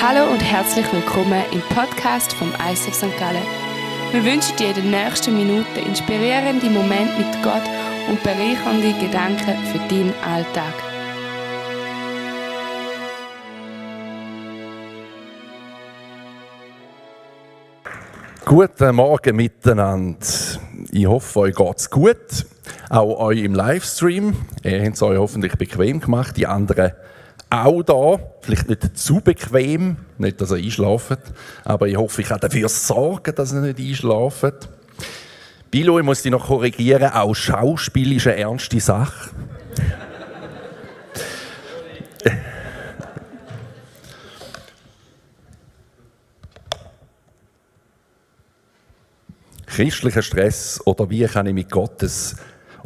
Hallo und herzlich willkommen im Podcast vom ICF St. Gallen. Wir wünschen dir in den nächsten Minuten inspirierende Momente mit Gott und bereichernde Gedanken für deinen Alltag. Guten Morgen miteinander. Ich hoffe, euch geht's gut. Auch euch im Livestream. Ihr habt es euch hoffentlich bequem gemacht. Die anderen auch da. Vielleicht nicht zu bequem, nicht, dass ihr einschlaft. Aber ich hoffe, ich kann dafür sorgen, dass ihr nicht einschlaft. Bilo, ich muss dich noch korrigieren. Auch Schauspiel ist eine ernste Sache. Christlicher Stress oder wie kann ich Gottes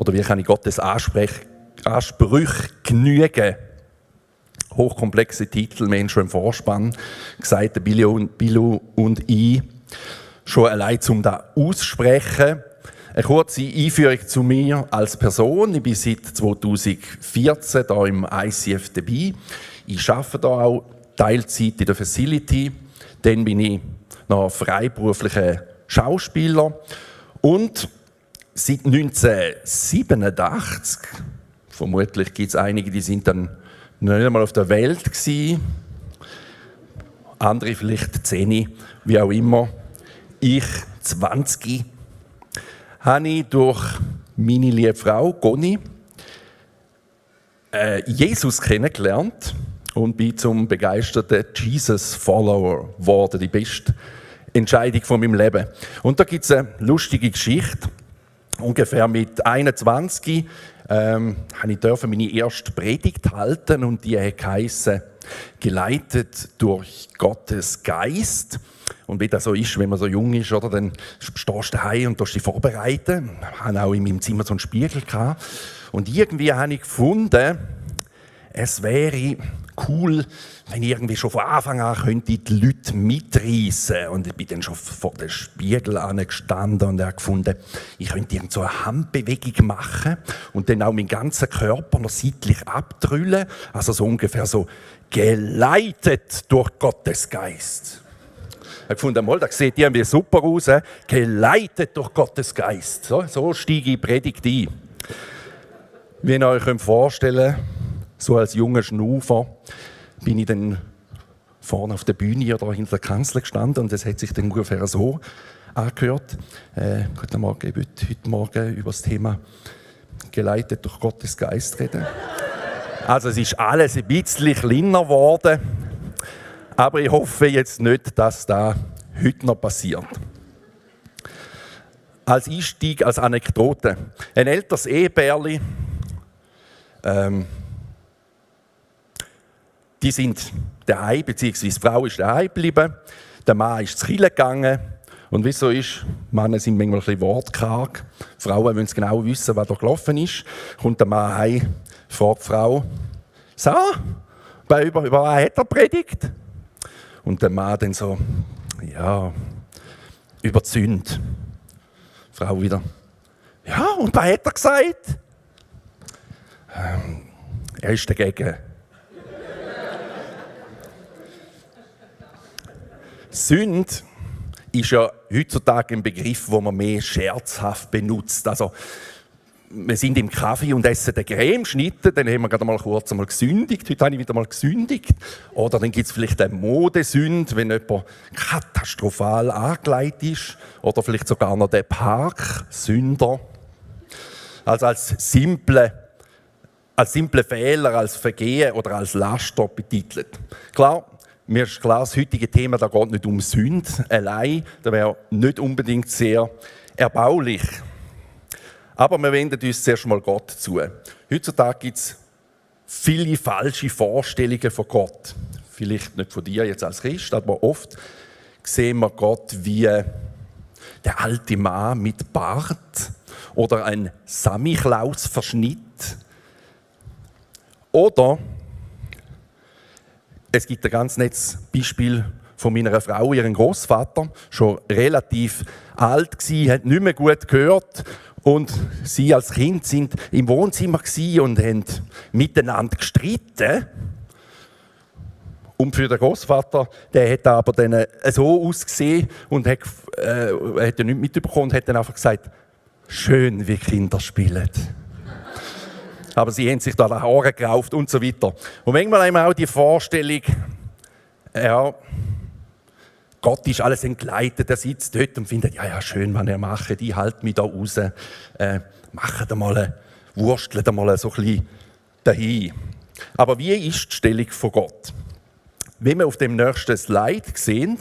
Ansprüche genügen? Hochkomplexe Titel, wir haben schon im Vorspann gesagt, der Bilo und ich, schon allein zum das aussprechen. Eine kurze Einführung zu mir als Person. Ich bin seit 2014 hier im ICF dabei. Ich arbeite hier auch Teilzeit in der Facility. Dann bin ich noch freiberuflicher Schauspieler und seit 1987, vermutlich gibt es einige, die sind dann noch nicht einmal auf der Welt gewesen, andere vielleicht 10, wie auch immer, ich 20, habe ich durch meine liebe Frau Conny Jesus kennengelernt und bin zum begeisterten Jesus-Follower geworden, die beste Entscheidung von meinem Leben. Und da gibt es eine lustige Geschichte. Ungefähr mit 21 durfte ich meine erste Predigt halten und die geheissen, geleitet durch Gottes Geist. Und wie das so ist, wenn man so jung ist, oder, dann stehst du daheim und dich vorbereiten. Ich hatte auch in meinem Zimmer so einen Spiegel gehabt. Und irgendwie habe ich gefunden, es wäre cool, wenn ich irgendwie schon von Anfang an könnte die Leute mitreissen. Und ich bin dann schon vor dem Spiegel gestanden und habe gefunden, ich könnte irgend so eine Handbewegung machen und dann auch meinen ganzen Körper noch seitlich abdrüllen. Also so ungefähr so geleitet durch Gottes Geist. Ich habe gefunden, das sieht irgendwie super aus, geleitet durch Gottes Geist. So steige ich in die Predigt ein. Wie ihr euch vorstellen könnt, so als junger Schnufer bin ich dann vorne auf der Bühne oder hinter der Kanzel gestanden und es hat sich dann ungefähr so angehört. Guten Morgen, ich möchte heute Morgen über das Thema geleitet durch Gottes Geist reden. Also es ist alles ein bisschen kleiner geworden, aber ich hoffe jetzt nicht, dass das heute noch passiert. Als Einstieg, als Anekdote. Ein älteres Ehepärli, die sind daheim, beziehungsweise die Frau ist daheim geblieben, der Mann ist zu Kirche gegangen. Und wie es so ist, Männer sind manchmal ein bisschen wortkarg. Frauen wollen genau wissen, was da gelaufen ist. Kommt der Mann heim, fragt die Frau, so, über was hat er predigt? Und der Mann dann so, ja, über die Sünde. Die Frau wieder, ja, und was hat er gesagt? Er ist dagegen. Sünde ist ja heutzutage ein Begriff, den man mehr scherzhaft benutzt. Also, wir sind im Kaffee und essen den Cremeschnitte, dann haben wir gerade mal kurz gesündigt. Heute habe ich wieder mal gesündigt. Oder dann gibt es vielleicht eine Modesünde, wenn jemand katastrophal angelegt ist. Oder vielleicht sogar noch der Parksünder. Also als simple Fehler, als Vergehen oder als Laster betitelt. Klar, mir ist klar, das heutige Thema da geht nicht um Sünde allein. Das wäre nicht unbedingt sehr erbaulich. Aber wir wenden uns zuerst mal Gott zu. Heutzutage gibt es viele falsche Vorstellungen von Gott. Vielleicht nicht von dir jetzt als Christ, aber oft sehen wir Gott wie der alte Mann mit Bart oder ein Samichlaus-Verschnitt. Oder es gibt ein ganz nettes Beispiel von meiner Frau, ihrem Großvater, schon relativ alt gsi, hat nicht mehr gut gehört und sie als Kind sind im Wohnzimmer gsi und haben miteinander gestritten. Und für den Großvater, der hat aber dann so ausgesehen und hat ja nichts mitbekommen und hat dann einfach gesagt, schön, wie Kinder spielen. Aber sie haben sich da die Haare gerauft und so weiter. Und manchmal haben wir auch die Vorstellung, ja, Gott ist alles entgleitet, er sitzt dort und findet, ja, schön, was er macht, ich halte mich da raus, macht einmal, wurstelt einmal so ein bisschen dahin. Aber wie ist die Stellung von Gott? Wie wir auf dem nächsten Slide sehen,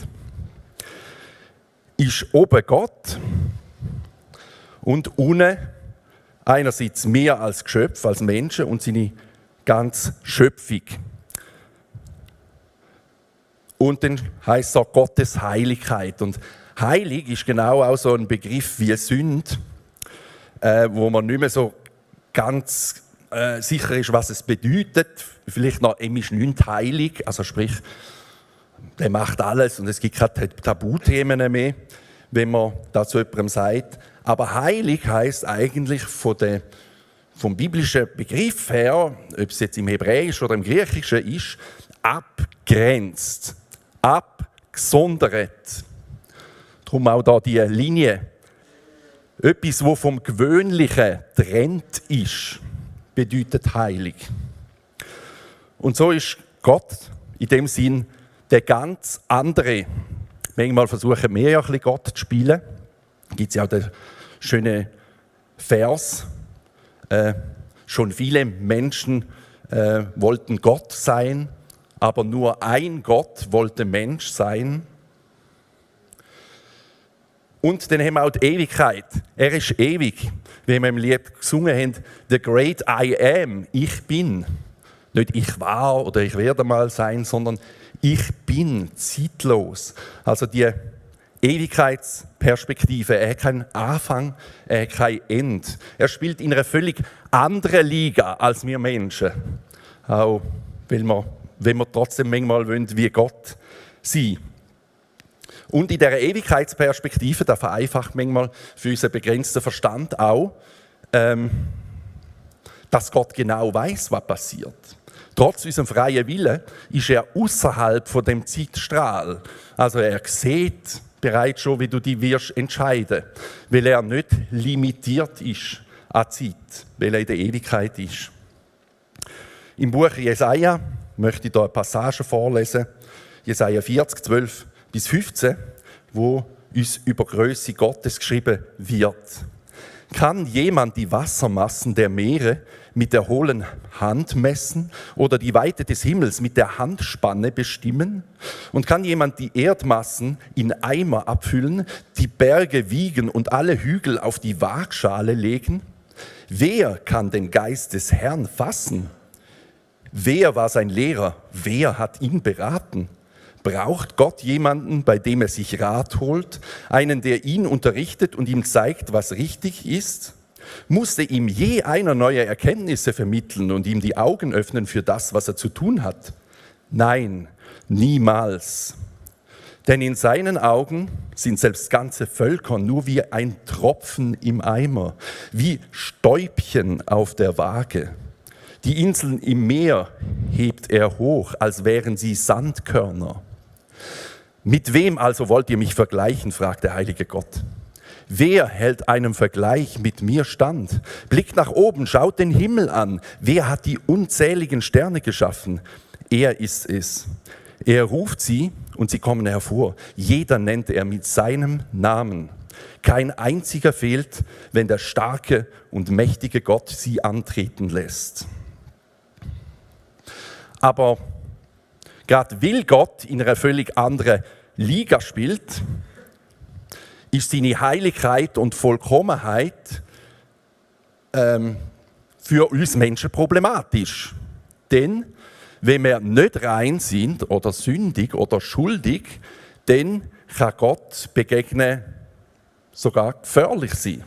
ist oben Gott und unten einerseits wir als Geschöpf, als Menschen und seine ganze Schöpfung. Und dann heisst es auch Gottes Heiligkeit. Und heilig ist genau auch so ein Begriff wie Sünde, wo man nicht mehr so ganz sicher ist, was es bedeutet. Vielleicht noch, ist nicht heilig, also sprich, der macht alles und es gibt keine Tabuthemen mehr, wenn man das zu jemandem sagt. Aber heilig heisst eigentlich vom biblischen Begriff her, ob es jetzt im Hebräischen oder im Griechischen ist, abgrenzt, abgesondert. Darum auch da die Linie. Etwas, das vom Gewöhnlichen trennt ist, bedeutet heilig. Und so ist Gott in dem Sinn der ganz andere. Manchmal versuchen wir ja ein bisschen Gott zu spielen. Da gibt es ja auch den schönen Vers. Schon viele Menschen wollten Gott sein, aber nur ein Gott wollte Mensch sein. Und dann haben wir auch die Ewigkeit. Er ist ewig. Wie wir im Lied gesungen haben, The Great I Am, ich bin. Nicht ich war oder ich werde mal sein, sondern ich bin zeitlos. Also die Ewigkeitsperspektive. Er hat keinen Anfang, er hat kein Ende. Er spielt in einer völlig anderen Liga als wir Menschen. Auch wenn wir trotzdem manchmal wollen, wie Gott sein. Und in dieser Ewigkeitsperspektive, da vereinfacht manchmal für unseren begrenzten Verstand auch, dass Gott genau weiß, was passiert. Trotz unserem freien Willen ist er außerhalb von dem Zeitstrahl. Also er sieht bereits schon, wie du dich wirst entscheiden, weil er nicht limitiert ist an Zeit, weil er in der Ewigkeit ist. Im Buch Jesaja möchte ich hier eine Passage vorlesen, Jesaja 40, 12 bis 15, wo uns über die Grösse Gottes geschrieben wird. Kann jemand die Wassermassen der Meere mit der hohlen Hand messen oder die Weite des Himmels mit der Handspanne bestimmen? Und kann jemand die Erdmassen in Eimer abfüllen, die Berge wiegen und alle Hügel auf die Waagschale legen? Wer kann den Geist des Herrn fassen? Wer war sein Lehrer? Wer hat ihn beraten? Braucht Gott jemanden, bei dem er sich Rat holt, einen, der ihn unterrichtet und ihm zeigt, was richtig ist? Musste ihm je einer neue Erkenntnisse vermitteln und ihm die Augen öffnen für das, was er zu tun hat? Nein, niemals. Denn in seinen Augen sind selbst ganze Völker nur wie ein Tropfen im Eimer, wie Stäubchen auf der Waage. Die Inseln im Meer hebt er hoch, als wären sie Sandkörner. Mit wem also wollt ihr mich vergleichen, fragt der heilige Gott. Wer hält einem Vergleich mit mir stand? Blickt nach oben, schaut den Himmel an. Wer hat die unzähligen Sterne geschaffen? Er ist es. Er ruft sie und sie kommen hervor. Jeder nennt er mit seinem Namen. Kein einziger fehlt, wenn der starke und mächtige Gott sie antreten lässt. Aber gerade weil Gott in einer völlig anderen Liga spielt, ist seine Heiligkeit und Vollkommenheit für uns Menschen problematisch. Denn wenn wir nicht rein sind oder sündig oder schuldig, dann kann Gott begegnen sogar gefährlich sein.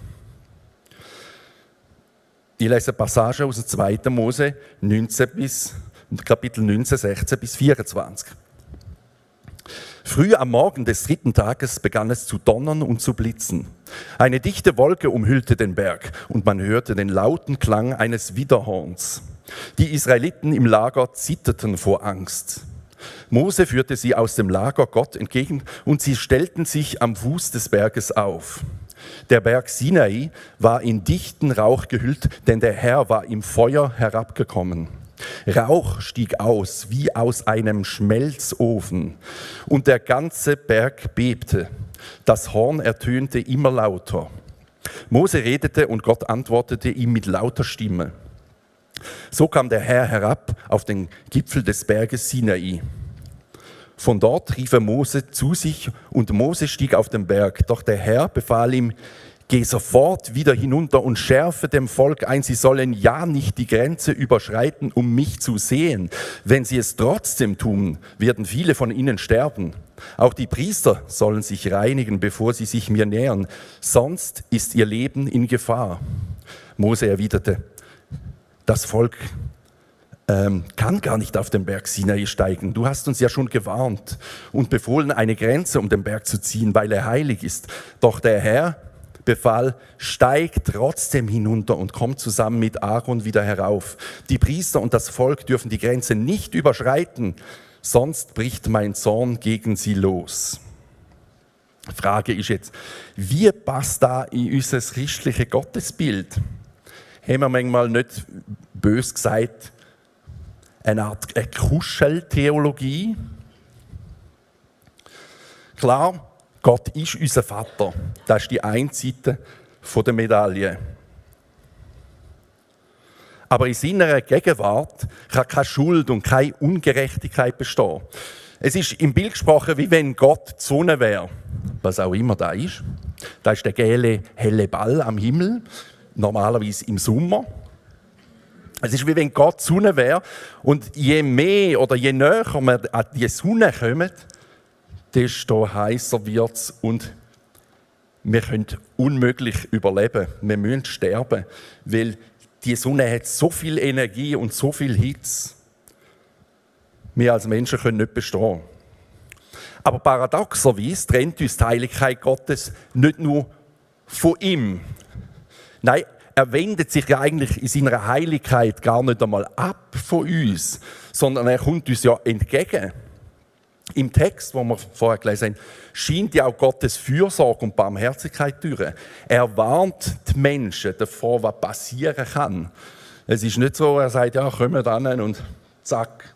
Ich lese Passagen aus dem 2. Mose 19 Kapitel 19, 16 bis 24. Früh am Morgen des 3. Tages begann es zu donnern und zu blitzen. Eine dichte Wolke umhüllte den Berg und man hörte den lauten Klang eines Widderhorns. Die Israeliten im Lager zitterten vor Angst. Mose führte sie aus dem Lager Gott entgegen und sie stellten sich am Fuß des Berges auf. Der Berg Sinai war in dichten Rauch gehüllt, denn der Herr war im Feuer herabgekommen. Rauch stieg aus wie aus einem Schmelzofen und der ganze Berg bebte. Das Horn ertönte immer lauter. Mose redete und Gott antwortete ihm mit lauter Stimme. So kam der Herr herab auf den Gipfel des Berges Sinai. Von dort rief er Mose zu sich und Mose stieg auf den Berg. Doch der Herr befahl ihm, geh sofort wieder hinunter und schärfe dem Volk ein, sie sollen ja nicht die Grenze überschreiten, um mich zu sehen. Wenn sie es trotzdem tun, werden viele von ihnen sterben. Auch die Priester sollen sich reinigen, bevor sie sich mir nähern, sonst ist ihr Leben in Gefahr. Mose erwiderte, das Volk kann gar nicht auf den Berg Sinai steigen. Du hast uns ja schon gewarnt und befohlen, eine Grenze um den Berg zu ziehen, weil er heilig ist. Doch der Herr befahl, steig trotzdem hinunter und komm zusammen mit Aaron wieder herauf. Die Priester und das Volk dürfen die Grenze nicht überschreiten, sonst bricht mein Zorn gegen sie los. Die Frage ist jetzt, wie passt da in unser christliches Gottesbild? Haben wir manchmal nicht bös gesagt, eine Art Kuscheltheologie? Klar, Gott ist unser Vater. Das ist die eine Seite der Medaille. Aber in seiner Gegenwart kann keine Schuld und keine Ungerechtigkeit bestehen. Es ist im Bild gesprochen, wie wenn Gott die Sonne wäre. Was auch immer da ist. Da ist der gelbe, helle Ball am Himmel, normalerweise im Sommer. Es ist wie wenn Gott die Sonne wäre. Und je mehr oder je näher wir an die Sonne kommen, desto heißer wird es und wir können unmöglich überleben. Wir müssen sterben, weil die Sonne hat so viel Energie und so viel Hitze. Wir als Menschen können nicht bestehen. Aber paradoxerweise trennt uns die Heiligkeit Gottes nicht nur von ihm. Nein, er wendet sich ja eigentlich in seiner Heiligkeit gar nicht einmal ab von uns, sondern er kommt uns ja entgegen. Im Text, den wir vorher gelesen haben, scheint ja auch Gottes Fürsorge und Barmherzigkeit durch. Er warnt die Menschen davor, was passieren kann. Es ist nicht so, er sagt, ja, kommt an und zack,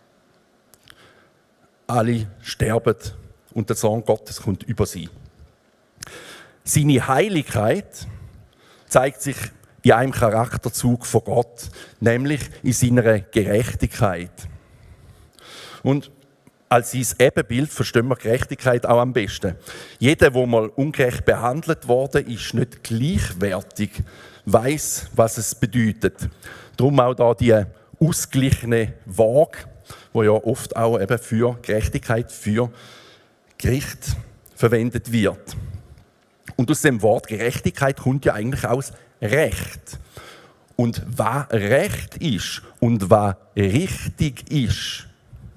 alle sterben und der Zorn Gottes kommt über sie. Seine Heiligkeit zeigt sich in einem Charakterzug von Gott, nämlich in seiner Gerechtigkeit. Und als sein Ebenbild verstehen wir Gerechtigkeit auch am besten. Jeder, der mal ungerecht behandelt worden ist, nicht gleichwertig, weiß, was es bedeutet. Darum auch da die ausgeglichene Waage, die ja oft auch eben für Gerechtigkeit, für Gericht verwendet wird. Und aus dem Wort Gerechtigkeit kommt ja eigentlich aus Recht. Und was Recht ist und was richtig ist.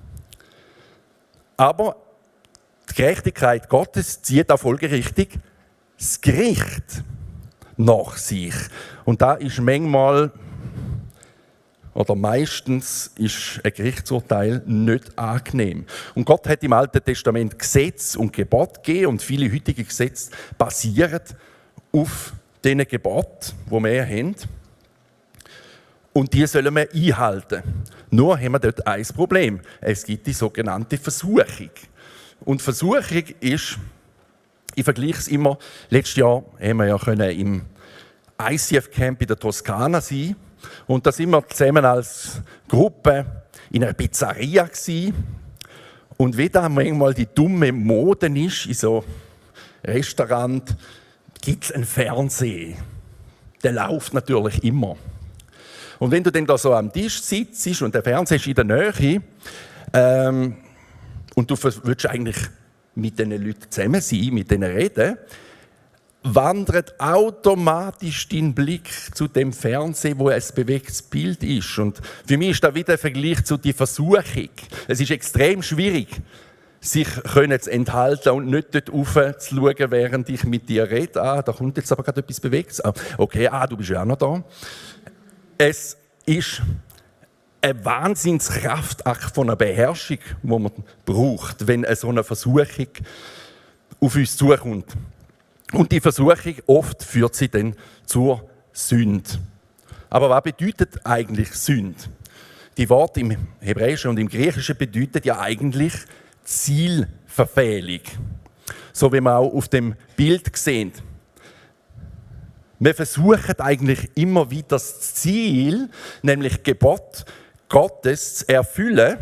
Aber die Gerechtigkeit Gottes zieht auch folgerichtig das Gericht nach sich. Und da ist manchmal oder meistens ist ein Gerichtsurteil nicht angenehm. Und Gott hat im Alten Testament Gesetz und Gebot gegeben und viele heutige Gesetze basieren auf diesen Geboten, die wir haben. Und die sollen wir einhalten. Nur haben wir dort ein Problem. Es gibt die sogenannte Versuchung. Und Versuchung ist, ich vergleiche es immer, letztes Jahr haben wir ja im ICF-Camp in der Toskana sein. Und da sind wir zusammen als Gruppe in einer Pizzeria gewesen. Und wie da manchmal die dumme Mode ist, in so einem Restaurant, gibt es einen Fernseher. Der läuft natürlich immer. Und wenn du dann da so am Tisch sitzt und der Fernseher ist in der Nähe und du willst eigentlich mit diesen Leuten zusammen sein, mit denen reden, wandert automatisch dein Blick zu dem Fernsehen, wo ein bewegtes Bild ist. Und für mich ist das wieder ein Vergleich zu der Versuchung. Es ist extrem schwierig, sich zu enthalten und nicht dort rauf zu schauen, während ich mit dir rede. Da kommt jetzt aber gerade etwas Bewegtes. Okay, du bist ja auch noch da. Es ist eine Wahnsinnskraft von einer Beherrschung, die man braucht, wenn so eine Versuchung auf uns zukommt. Und die Versuchung, oft führt sie dann zur Sünde. Aber was bedeutet eigentlich Sünde? Die Worte im Hebräischen und im Griechischen bedeuten ja eigentlich Zielverfehlung. So wie man auch auf dem Bild sehen. Wir versuchen eigentlich immer wieder das Ziel, nämlich Gebot Gottes zu erfüllen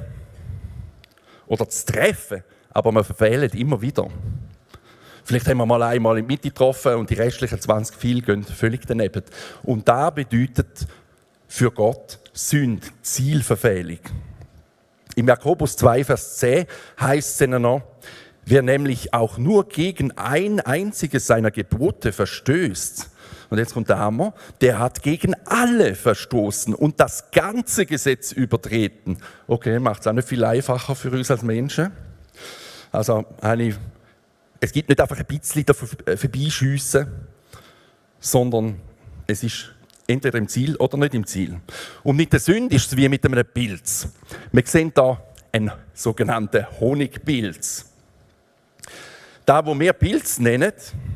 oder zu treffen, aber wir verfehlen immer wieder. Vielleicht haben wir mal einmal in die Mitte getroffen und die restlichen 20 viele gehen völlig daneben. Und das bedeutet für Gott Sünde, Zielverfehlung. Im Jakobus 2, Vers 10 heißt es noch, wer nämlich auch nur gegen ein einziges seiner Gebote verstößt, und jetzt kommt der Hammer, der hat gegen alle verstoßen und das ganze Gesetz übertreten. Okay, macht es auch nicht viel einfacher für uns als Menschen. Also, es gibt nicht einfach ein bisschen vorbeischiessen, sondern es ist entweder im Ziel oder nicht im Ziel. Und mit der Sünde ist es wie mit einem Pilz. Wir sehen hier einen sogenannten Honigpilz. Da, wo wir Pilz nennen,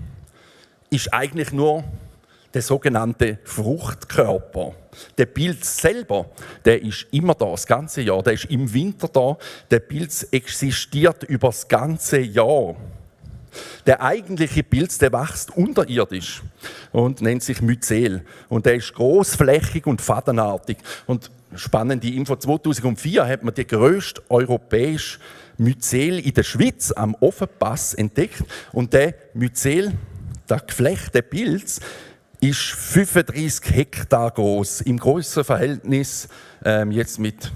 ist eigentlich nur der sogenannte Fruchtkörper. Der Pilz selber, der ist immer da, das ganze Jahr. Der ist im Winter da. Der Pilz existiert über das ganze Jahr. Der eigentliche Pilz, der wächst unterirdisch und nennt sich Myzel. Und der ist großflächig und fadenartig. Und spannende Info, 2004 hat man die grösste europäische Myzel in der Schweiz am Offenpass entdeckt. Und der Myzel, der geflechte Pilz, ist 35 Hektar groß. Im größeren Verhältnis, jetzt mit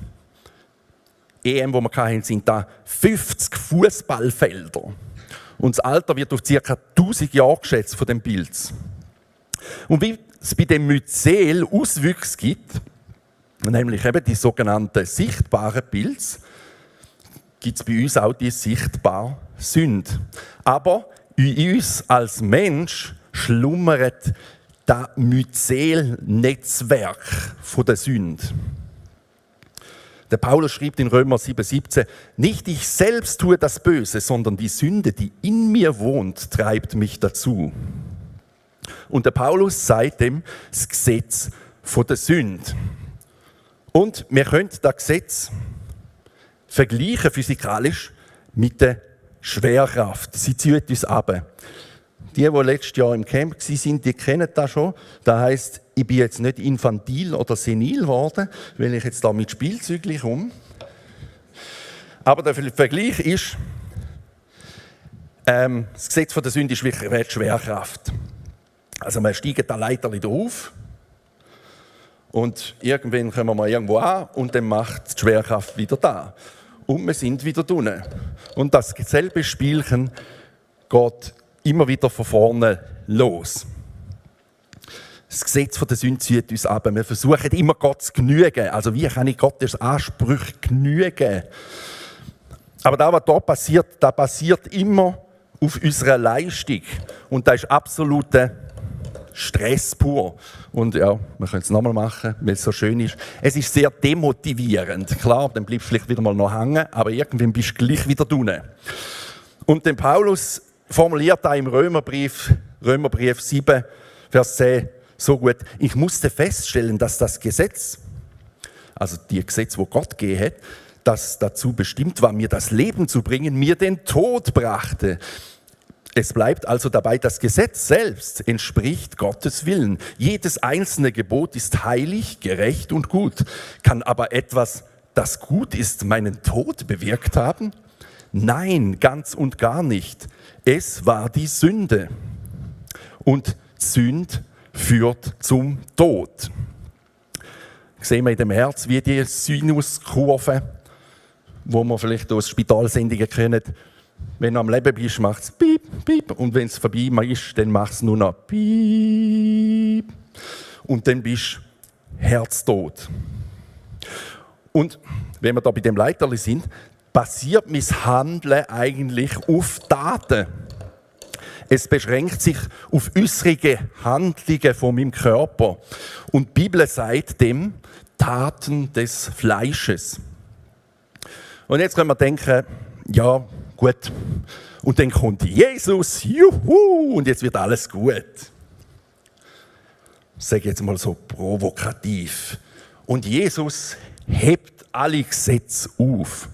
EM, wo wir hatten, sind da 50 Fußballfelder. Und das Alter wird auf ca. 1000 Jahre geschätzt von dem Pilz. Und wie es bei dem Myzel Auswüchse gibt, nämlich eben die sogenannten sichtbaren Pilze, gibt es bei uns auch die sichtbare Sünde. Aber in uns als Mensch schlummert das Myzel-Netzwerk der Sünde. Der Paulus schreibt in Römer 7,17: Nicht ich selbst tue das Böse, sondern die Sünde, die in mir wohnt, treibt mich dazu. Und der Paulus sagt dem das Gesetz der Sünde. Und wir können das Gesetz vergleichen physikalisch mit der Schwerkraft. Sie zieht uns ab. Die letztes Jahr im Camp waren, die kennen das schon. Das heisst, ich bin jetzt nicht infantil oder senil geworden, weil ich jetzt da mit Spielzeugen komme. Aber der Vergleich ist, das Gesetz der Sünde ist wirklich die Schwerkraft. Also wir steigen da Leiter drauf und irgendwann kommen wir irgendwo an und dann macht die Schwerkraft wieder da. Und wir sind wieder drinnen. Und dasselbe Spielchen geht immer wieder von vorne los. Das Gesetz der Sünde zieht uns ab. Wir versuchen immer Gott zu genügen. Also wie kann ich Gottes Ansprüche genügen? Aber das, was hier passiert, das basiert immer auf unserer Leistung. Und das ist absoluter Stress pur. Und ja, wir können es nochmal machen, weil es so schön ist. Es ist sehr demotivierend. Klar, dann bleibst du vielleicht wieder mal noch hängen, aber irgendwann bist du gleich wieder drinnen. Und den Paulus formuliert da im Römerbrief 7, Vers 10 so gut: Ich musste feststellen, dass das Gesetz, also die Gesetze, wo Gott gegeben hat, das dazu bestimmt war, mir das Leben zu bringen, mir den Tod brachte. Es bleibt also dabei, das Gesetz selbst entspricht Gottes Willen. Jedes einzelne Gebot ist heilig, gerecht und gut. Kann aber etwas, das gut ist, meinen Tod bewirkt haben? Nein, ganz und gar nicht. Es war die Sünde. Und Sünde führt zum Tod. Sehen wir in dem Herz, wie die Sinuskurve, wo man vielleicht aus Spitalsendungen kennt. Wenn du am Leben bist, macht es piep, piep. Und wenn es vorbei ist, dann macht es nur noch piep. Und dann bist du herztot. Und wenn wir da bei dem Leiterli sind, basiert mein Handeln eigentlich auf Daten. Es beschränkt sich auf äußere Handlungen von meinem Körper. Und die Bibel sagt dem Taten des Fleisches. Und jetzt können wir denken, ja, gut. Und dann kommt Jesus, juhu, und jetzt wird alles gut. Ich sage jetzt mal so provokativ. Und Jesus hebt alle Gesetze auf.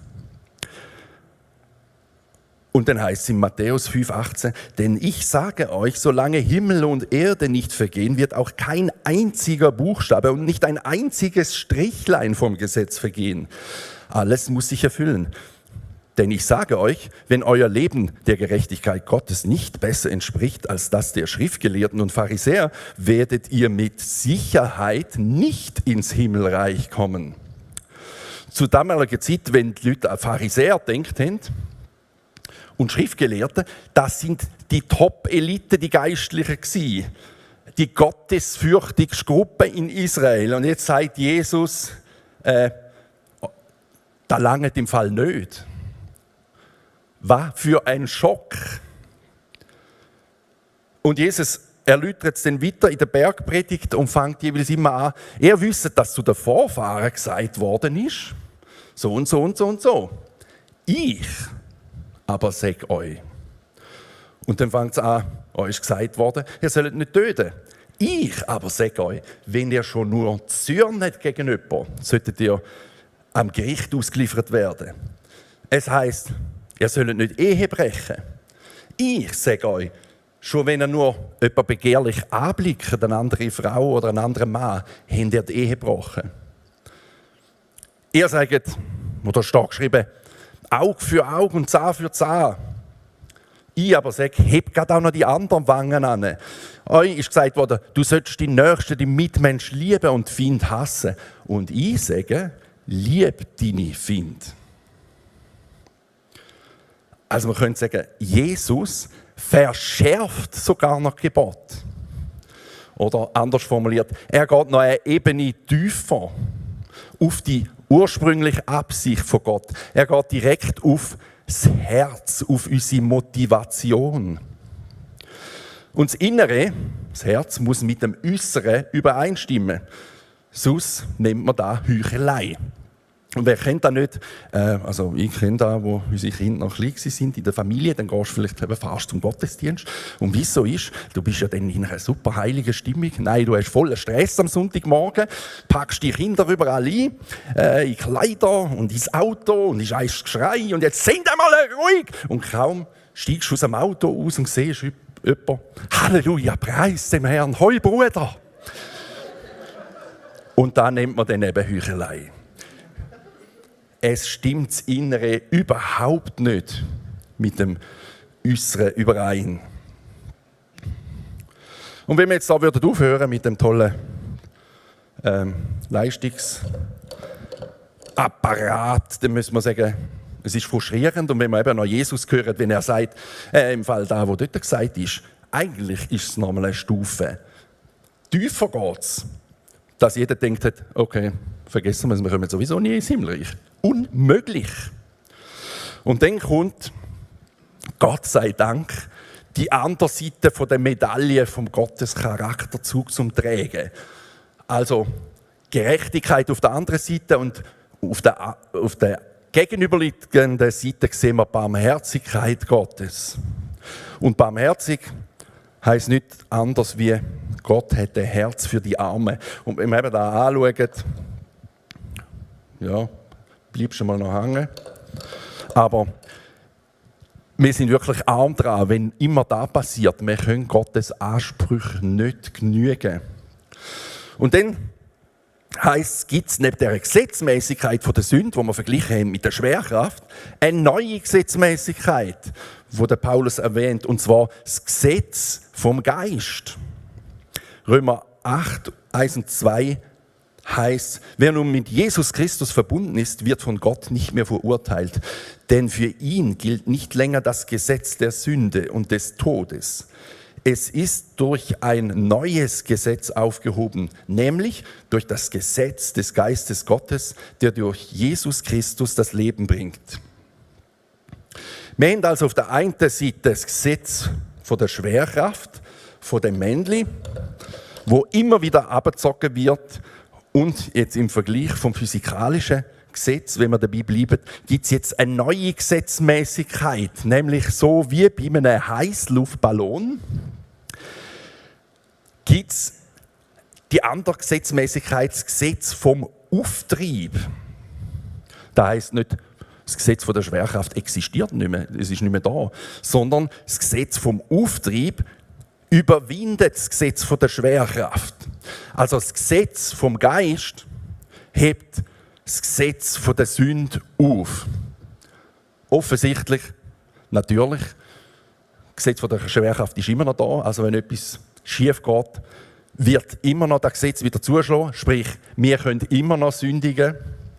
Und dann heißt es in Matthäus 5,18, denn ich sage euch, solange Himmel und Erde nicht vergehen, wird auch kein einziger Buchstabe und nicht ein einziges Strichlein vom Gesetz vergehen. Alles muss sich erfüllen. Denn ich sage euch, wenn euer Leben der Gerechtigkeit Gottes nicht besser entspricht als das der Schriftgelehrten und Pharisäer, werdet ihr mit Sicherheit nicht ins Himmelreich kommen. Zu damaliger Zeit, wenn die Leute an Pharisäer gedacht haben und Schriftgelehrte, das sind die Top-Elite, die Geistlichen gewesen. Die gottesfürchtigste Gruppe in Israel. Und jetzt sagt Jesus, da langt im Fall nicht. Was für ein Schock. Und Jesus erläutert es dann weiter in der Bergpredigt und fängt jeweils immer an, ihr wisst, dass zu den Vorfahren gesagt worden ist, so und so und so und so. Ich aber sage euch. Und dann fängt es an, euch ist gesagt worden, ihr sollt nicht töten. Ich aber sage euch, wenn ihr schon nur zürnet gegen jemanden, solltet ihr am Gericht ausgeliefert werden. Es heisst, ihr sollt nicht Ehe brechen. Ich sage euch, schon wenn ihr nur jemanden begehrlich anblickt, eine andere Frau oder einen anderen Mann, habt ihr die Ehe gebrochen. Ihr sagt, oder steht geschrieben, Auge für Auge und Zahn für Zahn. Ich aber sage, hebt gerade auch noch die anderen Wangen an. Euch ist gesagt worden, du sollst den Nächsten, den Mitmensch lieben und den Feind hassen. Und ich sage, lieb deine Feind. Also man könnte sagen, Jesus verschärft sogar noch Gebot. Oder anders formuliert, er geht noch eine Ebene tiefer auf die ursprüngliche Absicht von Gott. Er geht direkt auf das Herz, auf unsere Motivation. Und das Innere, das Herz, muss mit dem Äußeren übereinstimmen. Sonst nennt man das Heuchelei. Und wer kennt das nicht? Also ich kenne das, wo unsere Kinder noch klein sind in der Familie, dann gehst du vielleicht eben fast zum Gottesdienst. Und wie es so ist, du bist ja dann in einer super heiligen Stimmung. Nein, du hast vollen Stress am Sonntagmorgen, packst die Kinder überall ein, in Kleider und ins Auto und ist ein Geschrei und jetzt sind einmal ruhig. Und kaum steigst du aus dem Auto aus und siehst jemanden, Halleluja, preis dem Herrn, hoi Bruder. Und da nennt man dann eben Heuchelei. Es stimmt das Innere überhaupt nicht mit dem Äußeren überein. Und wenn wir jetzt da aufhören mit dem tollen Leistungsapparat, dann müssen wir sagen, es ist frustrierend. Und wenn wir eben noch Jesus hören, wenn er sagt, im Fall da, wo dort gesagt ist, eigentlich ist es nochmal eine Stufe. Tiefer geht es, dass jeder denkt, okay, vergessen wir es, wir kommen sowieso nie ins Himmelreich. Unmöglich. Und dann kommt, Gott sei Dank, die andere Seite der Medaille vom Gottescharakterzug zum Tragen. Also Gerechtigkeit auf der anderen Seite und auf der gegenüberliegenden Seite sehen wir Barmherzigkeit Gottes. Und barmherzig heisst nicht anders wie Gott hat ein Herz für die Armen. Und wenn wir eben da anschauen, ja, bleibst du mal noch hängen. Aber wir sind wirklich arm dran, wenn immer das passiert. Wir können Gottes Ansprüchen nicht genügen. Und dann gibt es neben der Gesetzmäßigkeit der Sünde, die wir verglichen haben mit der Schwerkraft, eine neue Gesetzmäßigkeit, die der Paulus erwähnt, und zwar das Gesetz vom Geist. Römer 8, 1 und 2 heißt, wer nun mit Jesus Christus verbunden ist, wird von Gott nicht mehr verurteilt. Denn für ihn gilt nicht länger das Gesetz der Sünde und des Todes. Es ist durch ein neues Gesetz aufgehoben, nämlich durch das Gesetz des Geistes Gottes, der durch Jesus Christus das Leben bringt. Wir haben also auf der einen Seite das Gesetz von der Schwerkraft, von dem Männli, wo immer wieder abgezogen wird. Und jetzt im Vergleich vom physikalischen Gesetz, wenn wir dabei bleiben, gibt es jetzt eine neue Gesetzmäßigkeit, nämlich so wie bei einem Heißluftballon gibt es die andere Gesetzmäßigkeit, das Gesetz vom Auftrieb. Das heisst nicht, das Gesetz von der Schwerkraft existiert nicht mehr, es ist nicht mehr da, sondern das Gesetz vom Auftrieb überwindet das Gesetz von der Schwerkraft. Also das Gesetz vom Geist hebt das Gesetz von der Sünde auf. Offensichtlich, natürlich, das Gesetz von der Schwerkraft ist immer noch da. Also wenn etwas schief geht, wird immer noch das Gesetz wieder zuschlagen. Sprich, wir können immer noch sündigen,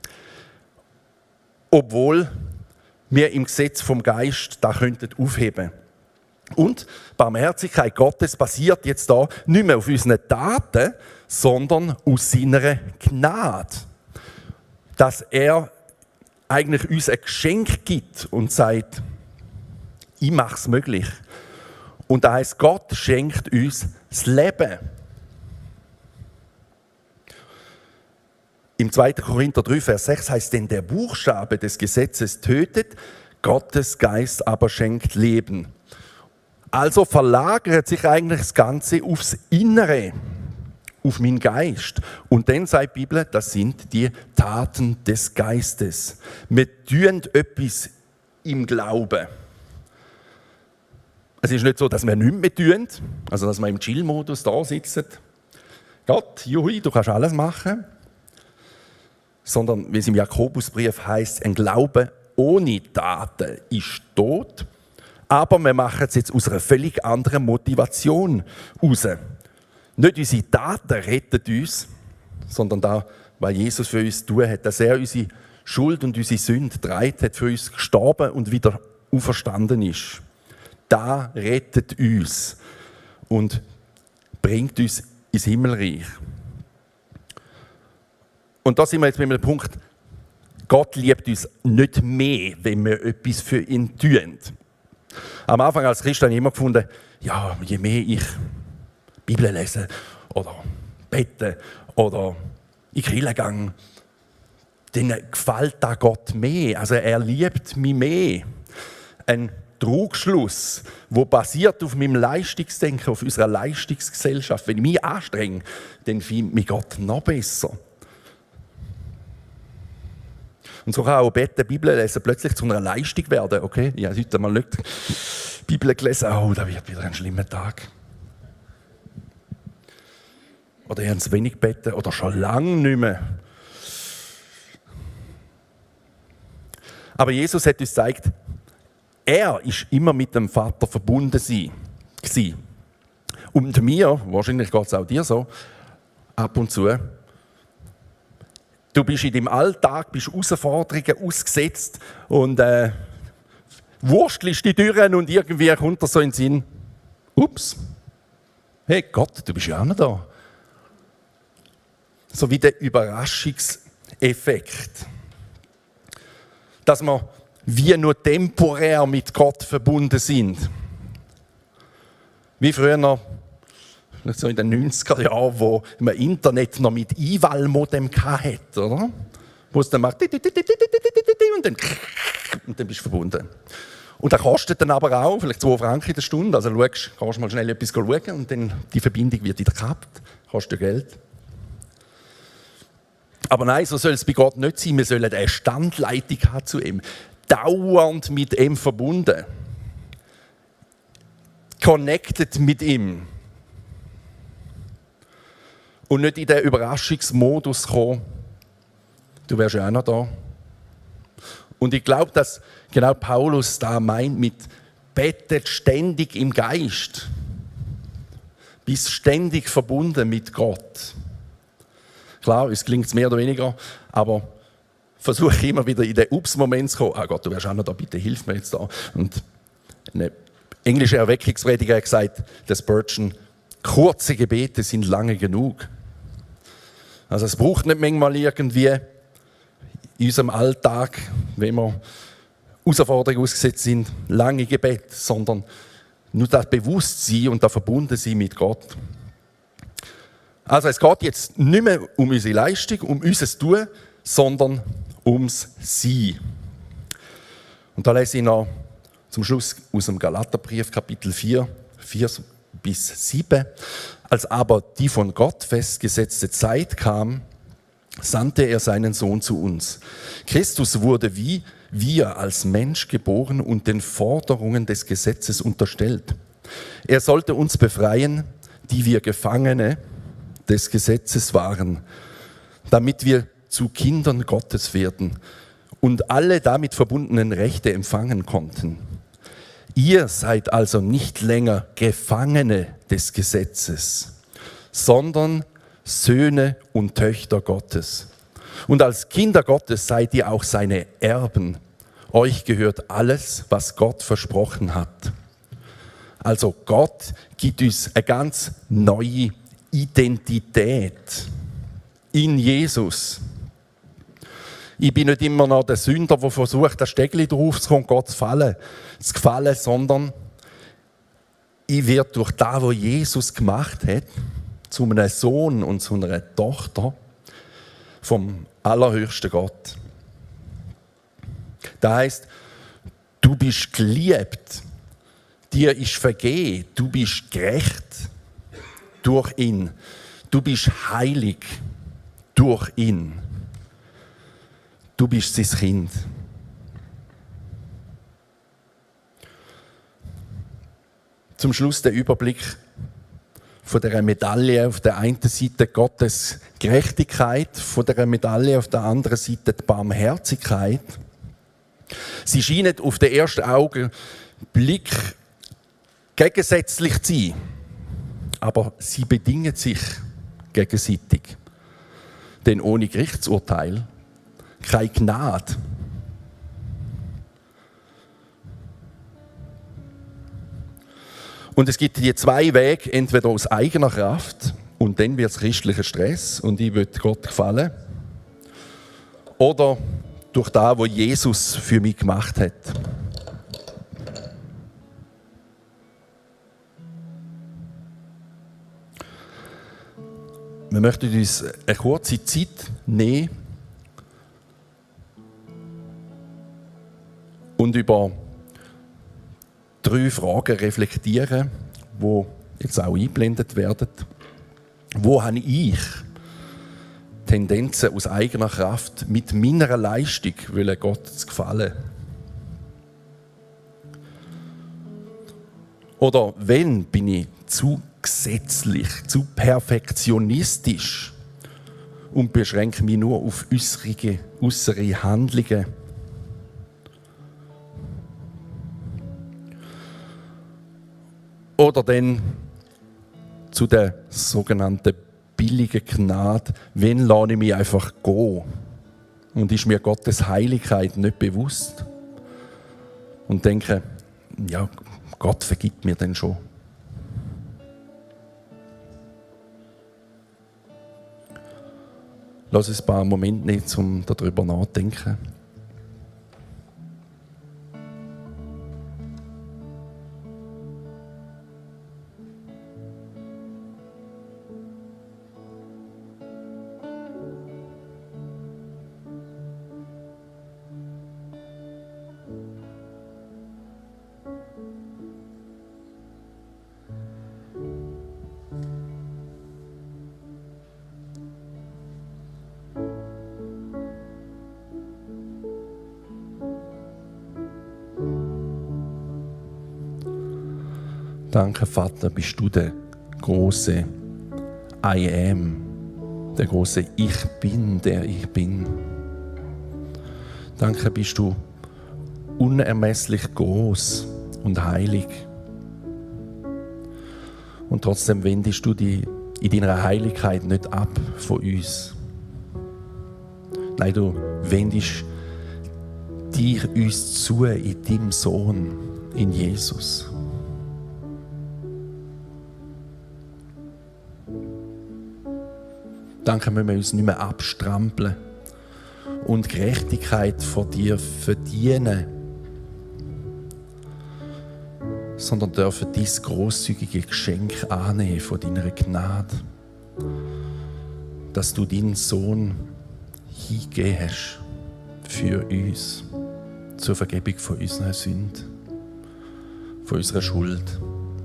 obwohl wir im Gesetz vom Geist das könnten aufheben. Und die Barmherzigkeit Gottes basiert jetzt da nicht mehr auf unseren Taten, sondern aus seiner Gnade. Dass er eigentlich uns ein Geschenk gibt und sagt, ich mache es möglich. Und das heisst, Gott schenkt uns das Leben. Im 2. Korinther 3, Vers 6 heißt, denn der Buchstabe des Gesetzes tötet, Gottes Geist aber schenkt Leben. Also verlagert sich eigentlich das Ganze aufs Innere, auf meinen Geist. Und dann sagt die Bibel, das sind die Taten des Geistes. Wir tun etwas im Glauben. Es ist nicht so, dass wir nichts mehr tun, also dass wir im Chill-Modus da sitzen. Gott, juhui, du kannst alles machen. Sondern, wie es im Jakobusbrief heißt, ein Glaube ohne Taten ist tot. Aber wir machen es jetzt aus einer völlig anderen Motivation raus. Nicht unsere Taten retten uns, sondern da, was Jesus für uns tun hat, dass er unsere Schuld und unsere Sünde getragen hat, für uns gestorben und wieder auferstanden ist. Das rettet uns und bringt uns ins Himmelreich. Und da sind wir jetzt bei einem Punkt, Gott liebt uns nicht mehr, wenn wir etwas für ihn tun. Am Anfang als Christ habe ich immer gefunden, ja, je mehr ich Bibel lese oder bete oder in die Kirche gehe, dann gefällt da Gott mehr. Also er liebt mich mehr. Ein Trugschluss, der basiert auf meinem Leistungsdenken, auf unserer Leistungsgesellschaft. Wenn ich mich anstrenge, dann findet mich Gott noch besser. Und so kann auch Beten, Bibel lesen plötzlich zu einer Leistung werden. Okay, ich habe heute mal nicht die Bibel gelesen. Oh, das wird wieder ein schlimmer Tag. Oder ich habe zu wenig beten oder schon lange nicht mehr. Aber Jesus hat uns gezeigt, er ist immer mit dem Vater verbunden gewesen. Und mir, wahrscheinlich geht es auch dir so, ab und zu, du bist in deinem Alltag, bist Herausforderungen ausgesetzt und wurstelst die Türen und irgendwie kommt dir so in den Sinn, ups, hey Gott, du bist ja auch noch da. So wie der Überraschungseffekt. Dass wir wie nur temporär mit Gott verbunden sind. Wie früher noch, so in den 90er Jahren, wo man Internet noch mit Einwahlmodem hatte, oder? Wo es dann macht und dann bist du verbunden. Und das kostet dann aber auch vielleicht 2 Franken in der Stunde. Also kannst mal schnell etwas schauen und dann die Verbindung wird wieder gekappt. Kostet Geld. Aber nein, so soll es bei Gott nicht sein. Wir sollen eine Standleitung haben zu ihm. Dauernd mit ihm verbunden. Connected mit ihm. Und nicht in den Überraschungsmodus kommen. Du wärst ja auch noch da. Und ich glaube, dass genau Paulus da meint mit betet ständig im Geist. Bist ständig verbunden mit Gott. Klar, es klingt mehr oder weniger, aber versuche immer wieder in den Ups-Moment zu kommen. Ah Gott, du wärst auch noch da, bitte hilf mir jetzt da. Und eine englische Erweckungsprediger hat gesagt, der Spurgeon, kurze Gebete sind lange genug. Also es braucht nicht manchmal irgendwie in unserem Alltag, wenn wir Herausforderungen ausgesetzt sind, lange Gebete, sondern Nur das Bewusstsein und das Verbundensein mit Gott. Also es geht jetzt nicht mehr um unsere Leistung, um unser Tun, sondern ums Sein. Und da lese ich noch zum Schluss aus dem Galaterbrief, Kapitel 4, 4-7. Als aber die von Gott festgesetzte Zeit kam, sandte er seinen Sohn zu uns. Christus wurde wie wir als Mensch geboren und den Forderungen des Gesetzes unterstellt. Er sollte uns befreien, die wir Gefangene des Gesetzes waren, damit wir zu Kindern Gottes werden und alle damit verbundenen Rechte empfangen konnten. Ihr seid also nicht länger Gefangene des Gesetzes, sondern Söhne und Töchter Gottes. Und als Kinder Gottes seid ihr auch seine Erben. Euch gehört alles, was Gott versprochen hat. Also Gott gibt uns eine ganz neue Identität in Jesus. Ich bin nicht immer noch der Sünder, der versucht, das Stegli drauf zu kommen, Gott zu gefallen, sondern ich werde durch das, was Jesus gemacht hat, zu einem Sohn und zu einer Tochter vom allerhöchsten Gott. Das heisst, du bist geliebt, dir ist vergeben, du bist gerecht durch ihn, du bist heilig durch ihn, du bist sein Kind. Zum Schluss der Überblick von dieser Medaille. Auf der einen Seite Gottes Gerechtigkeit, von dieser Medaille auf der anderen Seite die Barmherzigkeit. Sie scheinen auf den ersten Augenblick gegensätzlich zu sein, aber sie bedingen sich gegenseitig. Denn ohne Gerichtsurteil keine Gnade. Und es gibt die zwei Wege, entweder aus eigener Kraft und dann wird es christlicher Stress und ich will Gott gefallen, oder durch das, was Jesus für mich gemacht hat. Wir möchten uns eine kurze Zeit nehmen und über 3 Fragen reflektieren, die jetzt auch eingeblendet werden. Wo habe ich Tendenzen aus eigener Kraft mit meiner Leistung Gott zu gefallen? Oder wenn bin ich zu gesetzlich, zu perfektionistisch und beschränke mich nur auf äußere Handlungen? Oder dann zu der sogenannten billigen Gnade, wenn lasse ich mich einfach gehen und ist mir Gottes Heiligkeit nicht bewusst und denke, ja, Gott vergibt mir dann schon. Lass uns ein paar Momente nehmen, um darüber nachzudenken. Danke, Vater, bist du der große I Am, der große Ich Bin, der ich bin. Danke, bist du unermesslich groß und heilig. Und trotzdem wendest du dich in deiner Heiligkeit nicht ab von uns. Nein, du wendest dich uns zu in deinem Sohn, in Jesus. Danke, müssen wir uns nicht mehr abstrampeln und Gerechtigkeit vor dir verdienen, sondern dürfen dein grosszügige Geschenk annehmen von deiner Gnade. Dass du deinen Sohn hingegeben hast für uns, zur Vergebung von unseren Sünden, von unserer Schuld.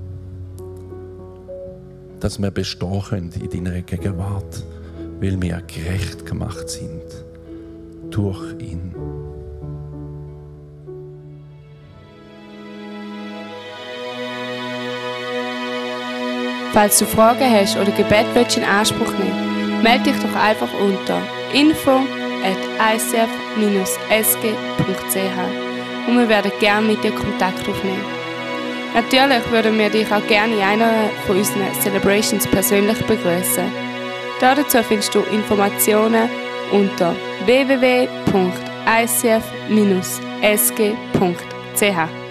Dass wir bestehen können in deiner Gegenwart, weil wir gerecht gemacht sind durch ihn. Falls du Fragen hast oder Gebet in Anspruch nehmen, melde dich doch einfach unter info@icf-sg.ch und wir werden gerne mit dir Kontakt aufnehmen. Natürlich würden wir dich auch gerne in einer von unseren Celebrations persönlich begrüßen. Dazu findest du Informationen unter www.icf-sg.ch.